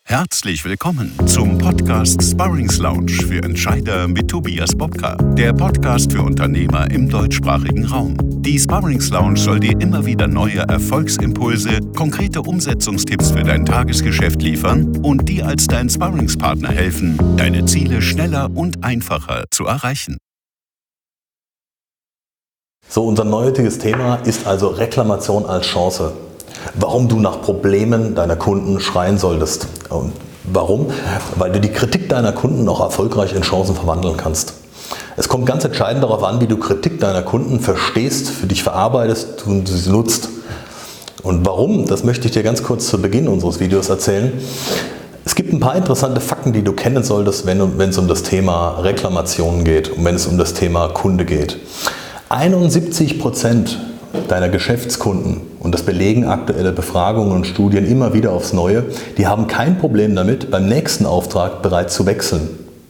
Herzlich willkommen zum Podcast Sparrings Lounge für Entscheider mit Tobias Bobka, der Podcast für Unternehmer im deutschsprachigen Raum. Die Sparrings Lounge soll dir immer wieder neue Erfolgsimpulse, konkrete Umsetzungstipps für dein Tagesgeschäft liefern und dir als dein Sparringspartner helfen, deine Ziele schneller und einfacher zu erreichen. So, unser heutiges Thema ist also Reklamation als Chance. Warum du nach Problemen deiner Kunden schreien solltest. Und warum? Weil du die Kritik deiner Kunden auch erfolgreich in Chancen verwandeln kannst. Es kommt ganz entscheidend darauf an, wie du Kritik deiner Kunden verstehst, für dich verarbeitest und sie nutzt. Und warum, das möchte ich dir ganz kurz zu Beginn unseres Videos erzählen. Es gibt ein paar interessante Fakten, die du kennen solltest, wenn es um das Thema Reklamationen geht und wenn es um das Thema Kunde geht. 71% deiner Geschäftskunden, und das belegen aktuelle Befragungen und Studien immer wieder aufs Neue, die haben kein Problem damit, beim nächsten Auftrag bereits zu wechseln.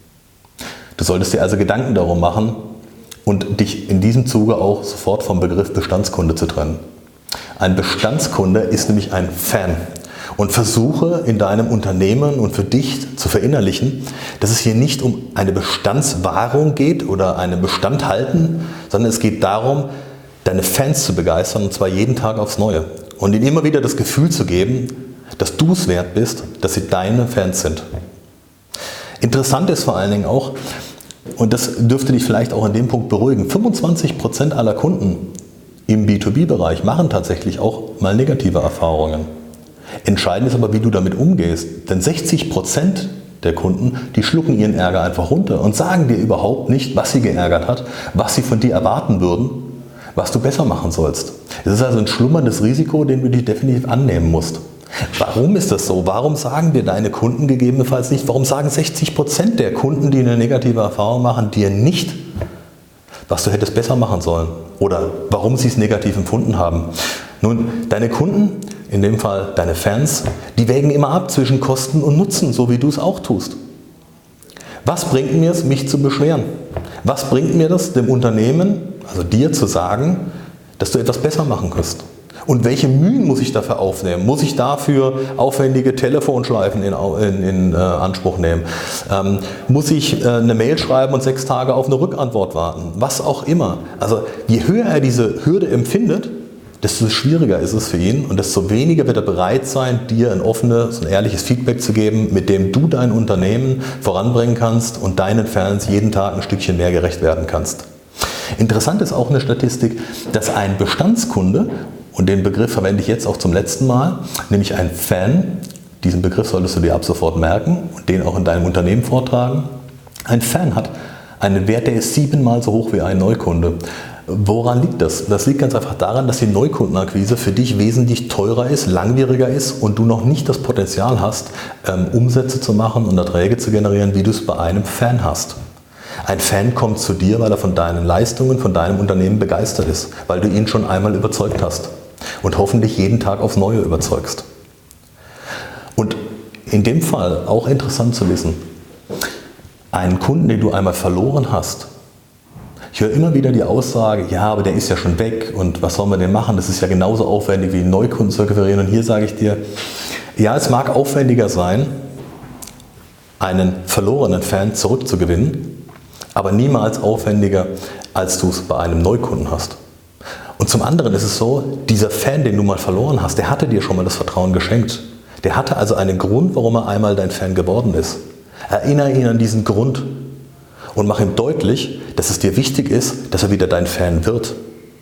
Du solltest dir also Gedanken darum machen und dich in diesem Zuge auch sofort vom Begriff Bestandskunde zu trennen. Ein Bestandskunde ist nämlich ein Fan. Und versuche in deinem Unternehmen und für dich zu verinnerlichen, dass es hier nicht um eine Bestandswahrung geht oder einen Bestand halten, sondern es geht darum, deine Fans zu begeistern, und zwar jeden Tag aufs Neue. Und ihnen immer wieder das Gefühl zu geben, dass du es wert bist, dass sie deine Fans sind. Interessant ist vor allen Dingen auch, und das dürfte dich vielleicht auch an dem Punkt beruhigen, 25% aller Kunden im B2B-Bereich machen tatsächlich auch mal negative Erfahrungen. Entscheidend ist aber, wie du damit umgehst. Denn 60% der Kunden, die schlucken ihren Ärger einfach runter und sagen dir überhaupt nicht, was sie geärgert hat, was sie von dir erwarten würden, was du besser machen sollst. Es ist also ein schlummerndes Risiko, den du dich definitiv annehmen musst. Warum ist das so? Warum sagen dir deine Kunden gegebenenfalls nicht? Warum sagen 60% der Kunden, die eine negative Erfahrung machen, dir nicht, was du hättest besser machen sollen? Oder warum sie es negativ empfunden haben? Nun, deine Kunden, in dem Fall deine Fans, die wägen immer ab zwischen Kosten und Nutzen, so wie du es auch tust. Was bringt mir es, mich zu beschweren? Was bringt mir das, dem Unternehmen, also dir, zu sagen, dass du etwas besser machen kannst? Und welche Mühen muss ich dafür aufnehmen? Muss ich dafür aufwendige Telefonschleifen in Anspruch nehmen? Muss ich eine Mail schreiben und 6 Tage auf eine Rückantwort warten? Was auch immer. Also je höher er diese Hürde empfindet, desto schwieriger ist es für ihn und desto weniger wird er bereit sein, dir ein offenes und ehrliches Feedback zu geben, mit dem du dein Unternehmen voranbringen kannst und deinen Fans jeden Tag ein Stückchen mehr gerecht werden kannst. Interessant ist auch eine Statistik, dass ein Bestandskunde, und den Begriff verwende ich jetzt auch zum letzten Mal, nämlich ein Fan, diesen Begriff solltest du dir ab sofort merken und den auch in deinem Unternehmen vortragen, ein Fan hat einen Wert, der ist 7-mal so hoch wie ein Neukunde. Woran liegt das? Das liegt ganz einfach daran, dass die Neukundenakquise für dich wesentlich teurer ist, langwieriger ist und du noch nicht das Potenzial hast, Umsätze zu machen und Erträge zu generieren, wie du es bei einem Fan hast. Ein Fan kommt zu dir, weil er von deinen Leistungen, von deinem Unternehmen begeistert ist, weil du ihn schon einmal überzeugt hast und hoffentlich jeden Tag aufs Neue überzeugst. Und in dem Fall auch interessant zu wissen, einen Kunden, den du einmal verloren hast, ich höre immer wieder die Aussage, ja, aber der ist ja schon weg und was sollen wir denn machen? Das ist ja genauso aufwendig wie einen Neukunden zu akquirieren. Und hier sage ich dir, ja, es mag aufwendiger sein, einen verlorenen Fan zurückzugewinnen, aber niemals aufwendiger, als du es bei einem Neukunden hast. Und zum anderen ist es so, dieser Fan, den du mal verloren hast, der hatte dir schon mal das Vertrauen geschenkt. Der hatte also einen Grund, warum er einmal dein Fan geworden ist. Erinnere ihn an diesen Grund und mach ihm deutlich, dass es dir wichtig ist, dass er wieder dein Fan wird.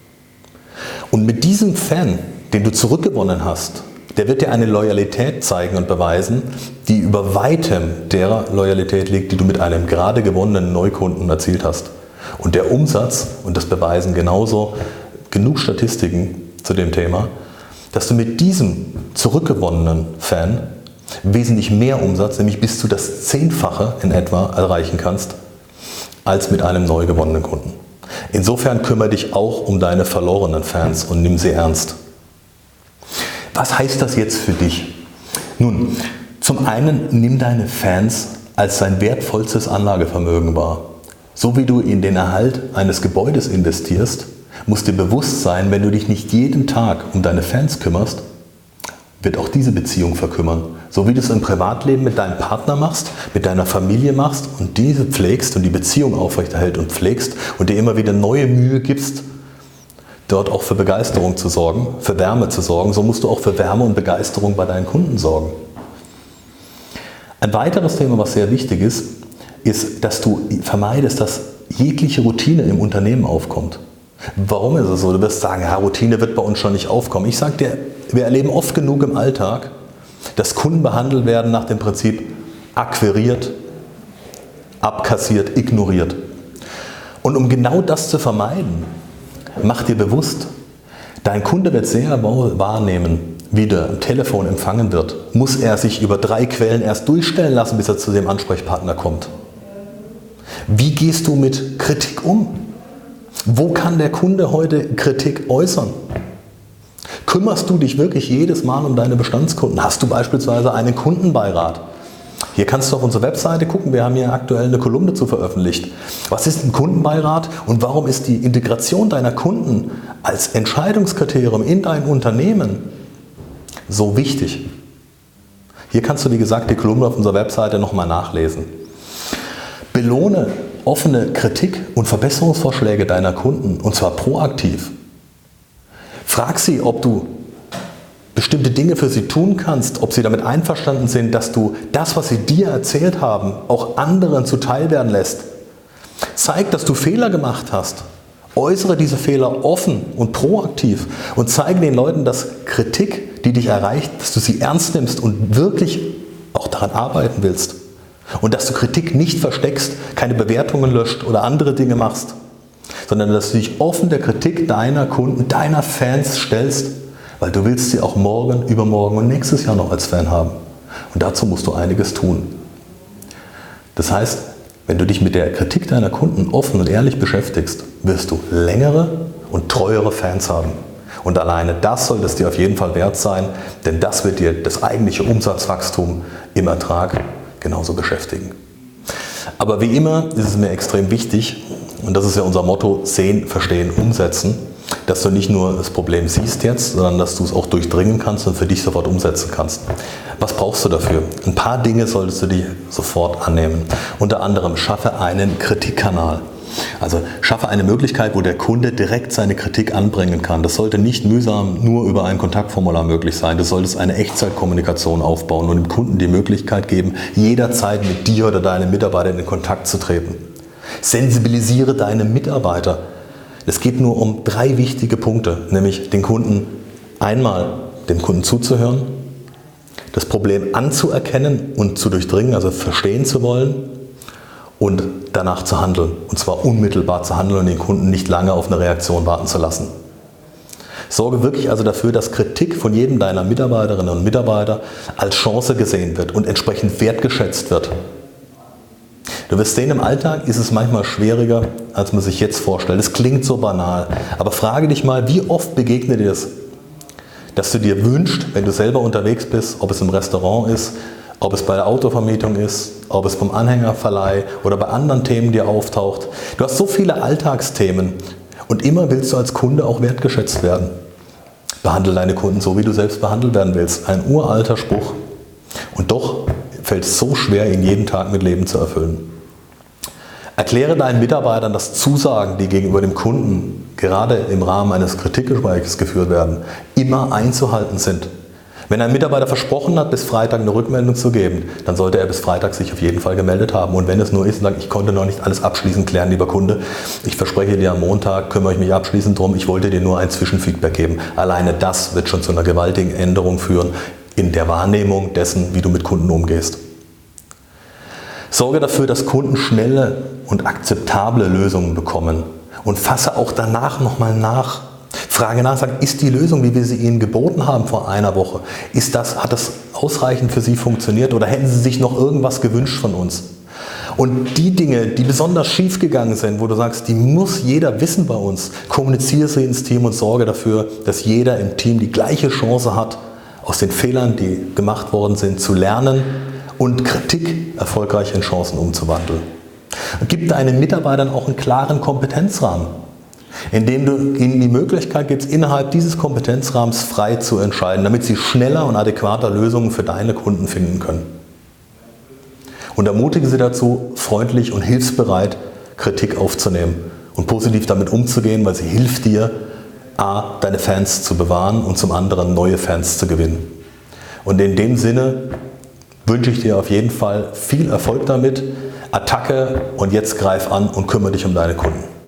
Und mit diesem Fan, den du zurückgewonnen hast, der wird dir eine Loyalität zeigen und beweisen, die über weitem der Loyalität liegt, die du mit einem gerade gewonnenen Neukunden erzielt hast. Und der Umsatz, und das beweisen genauso genug Statistiken zu dem Thema, dass du mit diesem zurückgewonnenen Fan wesentlich mehr Umsatz, nämlich bis zu das 10-fache in etwa, erreichen kannst, als mit einem neu gewonnenen Kunden. Insofern kümmere dich auch um deine verlorenen Fans und nimm sie ernst. Was heißt das jetzt für dich? Nun, zum einen nimm deine Fans als dein wertvollstes Anlagevermögen wahr. So wie du in den Erhalt eines Gebäudes investierst, muss dir bewusst sein, wenn du dich nicht jeden Tag um deine Fans kümmerst, wird auch diese Beziehung verkümmern. So wie du es im Privatleben mit deinem Partner machst, mit deiner Familie machst und diese pflegst und die Beziehung aufrechterhält und pflegst und dir immer wieder neue Mühe gibst, dort auch für Begeisterung zu sorgen, für Wärme zu sorgen, so musst du auch für Wärme und Begeisterung bei deinen Kunden sorgen. Ein weiteres Thema, was sehr wichtig ist, dass du vermeidest, dass jegliche Routine im Unternehmen aufkommt. Warum ist es so? Du wirst sagen, ja, Routine wird bei uns schon nicht aufkommen. Ich sage dir, wir erleben oft genug im Alltag, dass Kunden behandelt werden nach dem Prinzip akquiriert, abkassiert, ignoriert. Und um genau das zu vermeiden, mach dir bewusst, dein Kunde wird sehr wohl wahrnehmen, wie der am Telefon empfangen wird. Muss er sich über 3 Quellen erst durchstellen lassen, bis er zu dem Ansprechpartner kommt? Wie gehst du mit Kritik um? Wo kann der Kunde heute Kritik äußern? Kümmerst du dich wirklich jedes Mal um deine Bestandskunden? Hast du beispielsweise einen Kundenbeirat? Hier kannst du auf unsere Webseite gucken, wir haben hier aktuell eine Kolumne dazu veröffentlicht. Was ist ein Kundenbeirat und warum ist die Integration deiner Kunden als Entscheidungskriterium in dein Unternehmen so wichtig? Hier kannst du, wie gesagt, die Kolumne auf unserer Webseite nochmal nachlesen. Belohne offene Kritik und Verbesserungsvorschläge deiner Kunden, und zwar proaktiv. Frag sie, ob du bestimmte Dinge für sie tun kannst, ob sie damit einverstanden sind, dass du das, was sie dir erzählt haben, auch anderen zuteil werden lässt. Zeig, dass du Fehler gemacht hast. Äußere diese Fehler offen und proaktiv und zeige den Leuten, dass Kritik, die dich erreicht, dass du sie ernst nimmst und wirklich auch daran arbeiten willst. Und dass du Kritik nicht versteckst, keine Bewertungen löscht oder andere Dinge machst, sondern dass du dich offen der Kritik deiner Kunden, deiner Fans stellst, weil du willst sie auch morgen, übermorgen und nächstes Jahr noch als Fan haben. Und dazu musst du einiges tun. Das heißt, wenn du dich mit der Kritik deiner Kunden offen und ehrlich beschäftigst, wirst du längere und treuere Fans haben. Und alleine das sollte es dir auf jeden Fall wert sein, denn das wird dir das eigentliche Umsatzwachstum im Ertrag genauso beschäftigen. Aber wie immer ist es mir extrem wichtig, und das ist ja unser Motto, sehen, verstehen, umsetzen, dass du nicht nur das Problem siehst jetzt, sondern dass du es auch durchdringen kannst und für dich sofort umsetzen kannst. Was brauchst du dafür? Ein paar Dinge solltest du dir sofort annehmen. Unter anderem schaffe einen Kritikkanal. Also schaffe eine Möglichkeit, wo der Kunde direkt seine Kritik anbringen kann. Das sollte nicht mühsam nur über ein Kontaktformular möglich sein. Du solltest eine Echtzeitkommunikation aufbauen und dem Kunden die Möglichkeit geben, jederzeit mit dir oder deinen Mitarbeitern in Kontakt zu treten. Sensibilisiere deine Mitarbeiter. Es geht nur um 3 wichtige Punkte, nämlich den Kunden dem Kunden zuzuhören, das Problem anzuerkennen und zu durchdringen, also verstehen zu wollen, und danach zu handeln. Und zwar unmittelbar zu handeln und den Kunden nicht lange auf eine Reaktion warten zu lassen. Sorge wirklich also dafür, dass Kritik von jedem deiner Mitarbeiterinnen und Mitarbeiter als Chance gesehen wird und entsprechend wertgeschätzt wird. Du wirst sehen, im Alltag ist es manchmal schwieriger, als man sich jetzt vorstellt. Es klingt so banal, aber frage dich mal, wie oft begegnet dir das, dass du dir wünschst, wenn du selber unterwegs bist, ob es im Restaurant ist, ob es bei der Autovermietung ist, ob es beim Anhängerverleih oder bei anderen Themen dir auftaucht. Du hast so viele Alltagsthemen und immer willst du als Kunde auch wertgeschätzt werden. Behandle deine Kunden so, wie du selbst behandelt werden willst. Ein uralter Spruch. Und doch fällt es so schwer, ihn jeden Tag mit Leben zu erfüllen. Erkläre deinen Mitarbeitern, dass Zusagen, die gegenüber dem Kunden gerade im Rahmen eines Kritikgesprächs geführt werden, immer einzuhalten sind. Wenn ein Mitarbeiter versprochen hat, bis Freitag eine Rückmeldung zu geben, dann sollte er bis Freitag sich auf jeden Fall gemeldet haben. Und wenn es nur ist, sagt, ich konnte noch nicht alles abschließend klären, lieber Kunde, ich verspreche dir, am Montag kümmere ich mich abschließend drum, ich wollte dir nur ein Zwischenfeedback geben. Alleine das wird schon zu einer gewaltigen Änderung führen in der Wahrnehmung dessen, wie du mit Kunden umgehst. Sorge dafür, dass Kunden schnelle und akzeptable Lösungen bekommen und fasse auch danach nochmal nach. Frage nach, sag, ist die Lösung, wie wir sie Ihnen geboten haben vor einer Woche, hat das ausreichend für Sie funktioniert oder hätten Sie sich noch irgendwas gewünscht von uns? Und die Dinge, die besonders schief gegangen sind, wo du sagst, die muss jeder wissen bei uns, kommuniziere sie ins Team und sorge dafür, dass jeder im Team die gleiche Chance hat, aus den Fehlern, die gemacht worden sind, zu lernen und Kritik erfolgreich in Chancen umzuwandeln. Und gib deinen Mitarbeitern auch einen klaren Kompetenzrahmen. indem du ihnen die Möglichkeit gibst, innerhalb dieses Kompetenzrahmens frei zu entscheiden, damit sie schneller und adäquater Lösungen für deine Kunden finden können. Und ermutige sie dazu, freundlich und hilfsbereit Kritik aufzunehmen und positiv damit umzugehen, weil sie hilft dir, a, deine Fans zu bewahren und zum anderen neue Fans zu gewinnen. Und in dem Sinne wünsche ich dir auf jeden Fall viel Erfolg damit, Attacke und jetzt greif an und kümmere dich um deine Kunden.